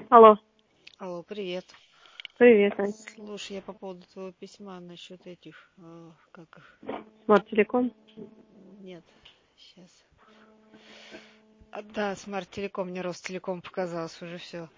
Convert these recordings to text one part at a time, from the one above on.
Алло, Алло, привет. привет, Ань. Слушай, я по поводу твоего письма насчет этих, как их? Смарт Телеком. Нет, сейчас. Да, Смарт Телеком, мне Ростелеком показалось уже все.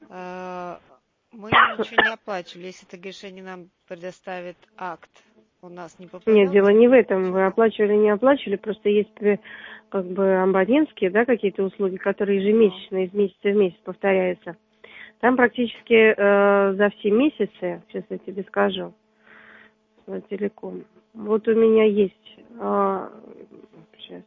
Мы ничего не оплачивали. Если ты говоришь, они нам предоставят акт, у нас не Нет, попадет? дело не в этом. Вы оплачивали, не оплачивали, просто есть как бы абонентские, да, какие-то услуги, которые ежемесячно, из месяца в месяц повторяются. Там практически за все месяцы, сейчас я тебе скажу, Смарт Телеком. Вот у меня есть, сейчас.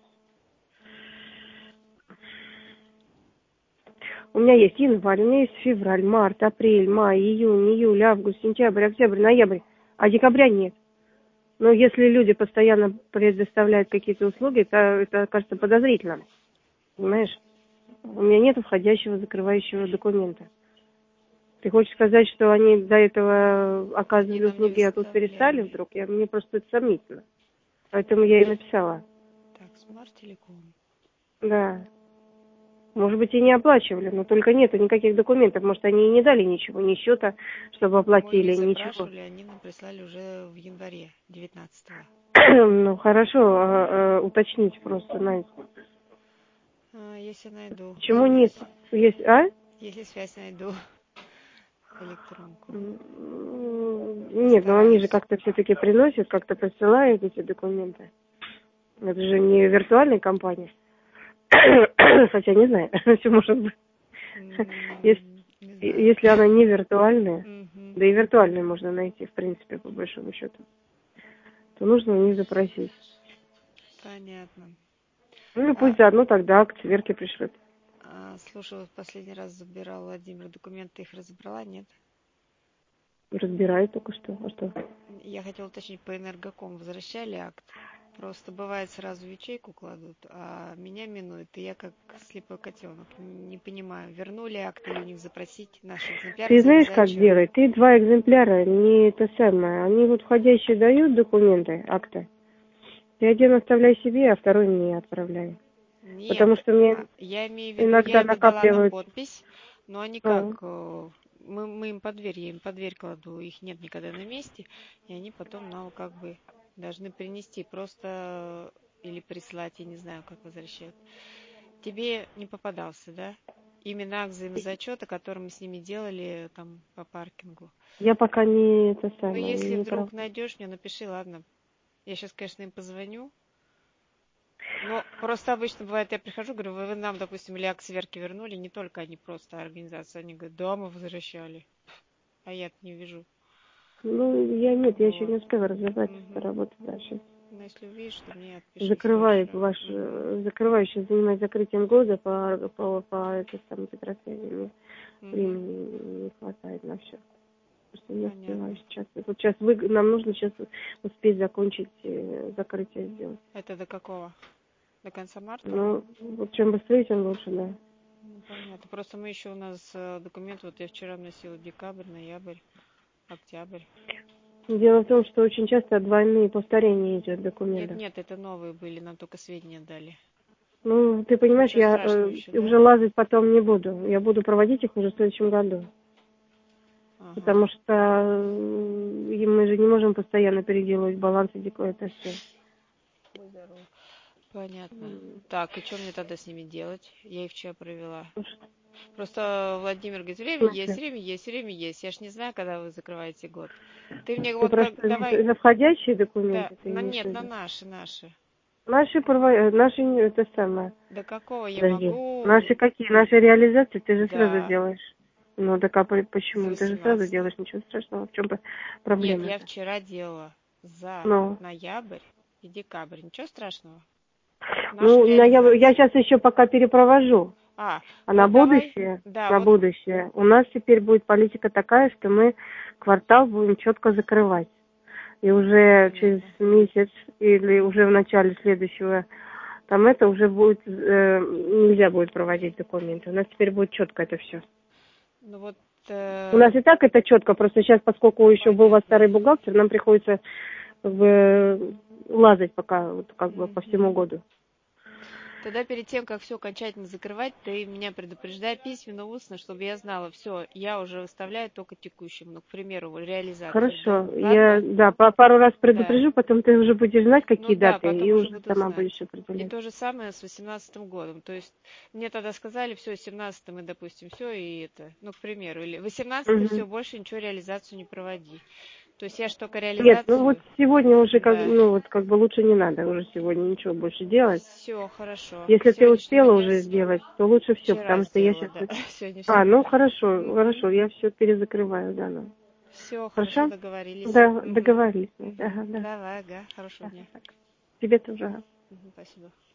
У меня есть январь, у меня есть февраль, март, апрель, май, июнь, июль, август, сентябрь, октябрь, ноябрь, а декабря нет. Но если люди постоянно предоставляют какие-то услуги, то это кажется подозрительным. Понимаешь? У меня нет входящего закрывающего документа. Ты хочешь сказать, что они до этого оказывали Они нам не услуги, а тут перестали выставляли. вдруг? Мне просто это сомнительно. Поэтому я и написала. Так, Смарт Телеком. Да. Может быть, и не оплачивали, но только нету никаких документов. Может, они и не дали ничего, ни счета, чтобы Мы не оплатили, ничего. запрашивали, они нам прислали уже в январе 19-го. Ну, хорошо, уточнить просто, Надь. Если найду Почему нет? связь. Есть, а? Если связь найду. Электронку. Нет, но они же Постараюсь. как-то все-таки приносят, как-то присылают эти документы. Это же не виртуальная компания. Хотя не знаю, все может быть. Не знаю. Если она не виртуальная, Мгм. да и виртуальную можно найти, в принципе, по большому счету, то нужно у них запросить. Понятно. Ну, А, пусть заодно тогда акт сверки пришлют. Слушай, вот последний раз забирал Владимир документы, ты их разобрала, нет? Разбирай только что. А что? Я хотела уточнить, по энергоком возвращали акт? Просто бывает сразу в ячейку кладут, а меня минует, и я как слепой котенок. Не понимаю, вернули акт или у них запросить наш экземпляр Ты знаешь, как зачет? делать? Ты два экземпляра, не это самое. Они вот входящие дают документы, акты. Ты один оставляй себе, а второй мне отправляй. Нет, Потому что мне я имею в виду, я иногда им отдала на накапливаются. подпись, но они как, А. мы им под дверь, я им под дверь кладу, их нет никогда на месте, и они потом нам как бы должны принести просто или прислать, я не знаю, как возвращать. Тебе не попадался, да? Именно акт взаимозачета, который мы с ними делали там по паркингу. Я пока не это Ну, самое, если не прав. вдруг найдешь, мне напиши, ладно. Я сейчас, конечно, им позвоню. Но просто обычно бывает, я прихожу, говорю, вы нам, допустим, или акт сверки вернули, не только они, просто организация. Они говорят, да, мы возвращали. А я не вижу. Ну, я еще Вот. не успела разобраться, Угу. работать дальше. Но если увидишь, то мне отпиши Закрываю срочно. Угу. сейчас занимаюсь закрытием года по этой самой Петросвязи. Угу. Времени не хватает на все. Просто не успеваю Понятно. сейчас. Вот сейчас нам нужно сейчас успеть закончить закрытие сделать. Это до какого? До конца марта? Ну, вот чем быстрее, тем лучше, да. Ну, понятно. Просто мы еще у нас документ, вот я вчера вносила декабрь, ноябрь, октябрь. Дело в том, что очень часто двойные повторения идет Нет, документов. нет, это новые были, нам только сведения дали. Ну, ты понимаешь, Ничего я страшного еще, да? уже лазать потом не буду. Я буду проводить их уже в следующем году. Ага. Потому что и мы же не можем постоянно переделывать балансы декларации. Будь здоров. Понятно. Так, и что мне тогда с ними делать? Я их вчера провела. Просто Владимир говорит, время есть, время есть, время есть. Я ж не знаю, когда вы закрываете год. Ты мне Ты вот просто давай... за входящие Да, документы ты имеешь в нет, на виду? наши. Наши это самое. До какого я Подожди. могу... Наши какие? Наши реализации ты же сразу Да, делаешь. Ну, так а за почему? Ты же сразу 18. делаешь, ничего страшного. В чем Нет, я проблема-то? вчера делала за Ну, ноябрь и декабрь. Ничего страшного. Нашу я реализацию. сейчас еще пока перепровожу. А Вот давай. Да, на вот будущее, у нас теперь будет политика такая, что мы квартал будем четко закрывать. И уже через понятно. месяц или уже в начале следующего, там это уже будет, нельзя будет проводить документы. У нас теперь будет четко это все. Ну вот... У нас и так это четко, просто сейчас, поскольку еще был у вас понятно. старый бухгалтер, нам приходится как бы лазать пока, вот, как бы по всему Мгм. году. Тогда перед тем, как все окончательно закрывать, ты меня предупреждай письменно, устно, чтобы я знала, все, я уже выставляю только текущим, ну, к примеру, реализацию, да? Хорошо. Я, Ладно? да, пару раз Да. предупрежу, потом ты уже будешь знать, Ну какие да, даты, потом и уже уже буду сама знать. будешь И определять. то же самое с 18-м годом. То есть мне тогда сказали, все, 17-м мы, допустим, все, и это, ну, к примеру, или 18-й, Мгм. все, больше ничего реализацию не проводи. То есть я ж только Нет, ну вот реализацию, сегодня уже как, да. ну вот как бы лучше не надо уже сегодня ничего больше делать. Все, хорошо. Если С ты сегодняшнего успела дня уже сделать, то лучше все, вчера потому что я сделала, сейчас... да. Сегодня все. А, ну хорошо, хорошо, я все перезакрываю, да, ну. Все, хорошо, Хорошо? договорились. Да, Угу. договорились. Угу. Ага, да. Давай, ага, хорошего Ага, дня. так. Тебе тоже. Ага. Мгм, спасибо.